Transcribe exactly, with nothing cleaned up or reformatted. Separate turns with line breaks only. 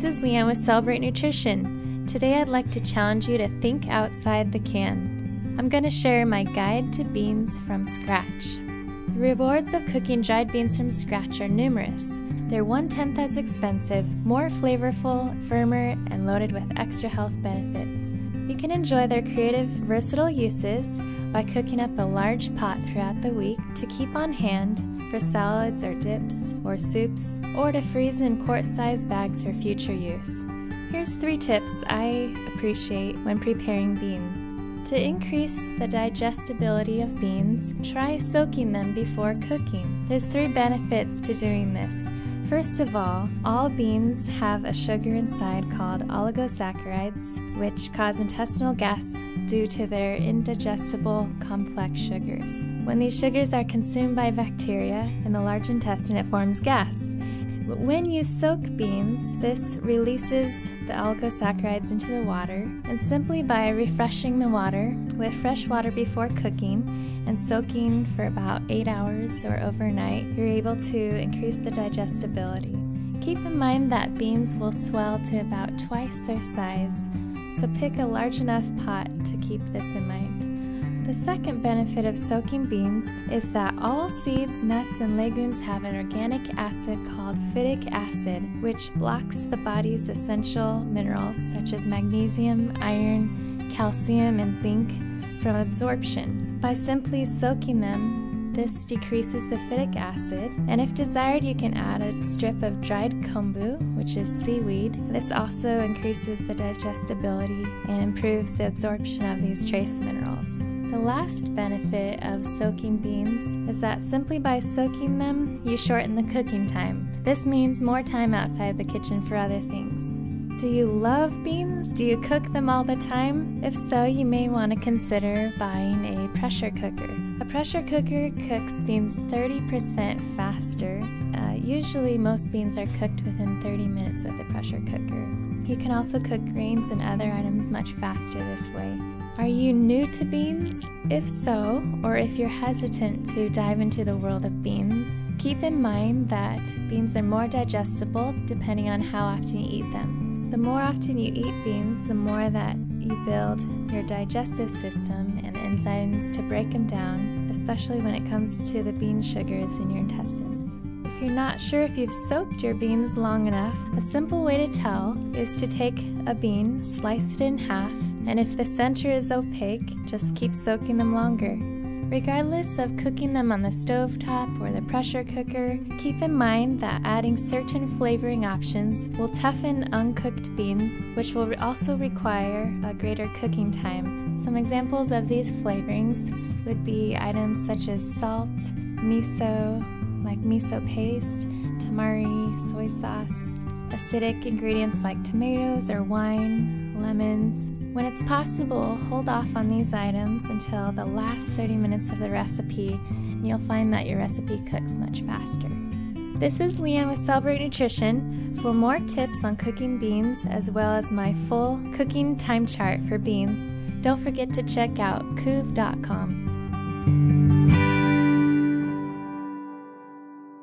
This is Leanne with Celebrate Nutrition. Today I'd like to challenge you to think outside the can. I'm going to share my guide to beans from scratch. The rewards of cooking dried beans from scratch are numerous. They're one-tenth as expensive, more flavorful, firmer, and loaded with extra health benefits. You can enjoy their creative, versatile uses by cooking up a large pot throughout the week to keep on hand for salads or dips or soups, or to freeze in quart-sized bags for future use. Here's three tips I appreciate when preparing beans. To increase the digestibility of beans, try soaking them before cooking. There's three benefits to doing this. First of all, all beans have a sugar inside called oligosaccharides, which cause intestinal gas due to their indigestible complex sugars. When these sugars are consumed by bacteria in the large intestine, it forms gas. When you soak beans, this releases the oligosaccharides into the water, and simply by refreshing the water with fresh water before cooking and soaking for about eight hours or overnight, you're able to increase the digestibility. Keep in mind that beans will swell to about twice their size, so pick a large enough pot to keep this in mind. The second benefit of soaking beans is that all seeds, nuts, and legumes have an organic acid called phytic acid, which blocks the body's essential minerals such as magnesium, iron, calcium, and zinc from absorption. By simply soaking them, this decreases the phytic acid, and if desired, you can add a strip of dried kombu, which is seaweed. This also increases the digestibility and improves the absorption of these trace minerals. The last benefit of soaking beans is that simply by soaking them, you shorten the cooking time. This means more time outside the kitchen for other things. Do you love beans? Do you cook them all the time? If so, you may want to consider buying a pressure cooker. A pressure cooker cooks beans thirty percent faster. Uh, usually most beans are cooked within thirty minutes with a pressure cooker. You can also cook grains and other items much faster this way. Are you new to beans? If so, or if you're hesitant to dive into the world of beans, keep in mind that beans are more digestible depending on how often you eat them. The more often you eat beans, the more that you build your digestive system and enzymes to break them down, especially when it comes to the bean sugars in your intestines. If you're not sure if you've soaked your beans long enough, a simple way to tell is to take a bean, slice it in half, and if the center is opaque, just keep soaking them longer. Regardless of cooking them on the stovetop or the pressure cooker, keep in mind that adding certain flavoring options will toughen uncooked beans, which will also require a greater cooking time. Some examples of these flavorings would be items such as salt, miso, like miso paste, tamari, soy sauce, acidic ingredients like tomatoes or wine, lemons. When it's possible, hold off on these items until the last thirty minutes of the recipe, and you'll find that your recipe cooks much faster. This is Leanne with Celebrate Nutrition. For more tips on cooking beans, as well as my full cooking time chart for beans, don't forget to check out coov dot com.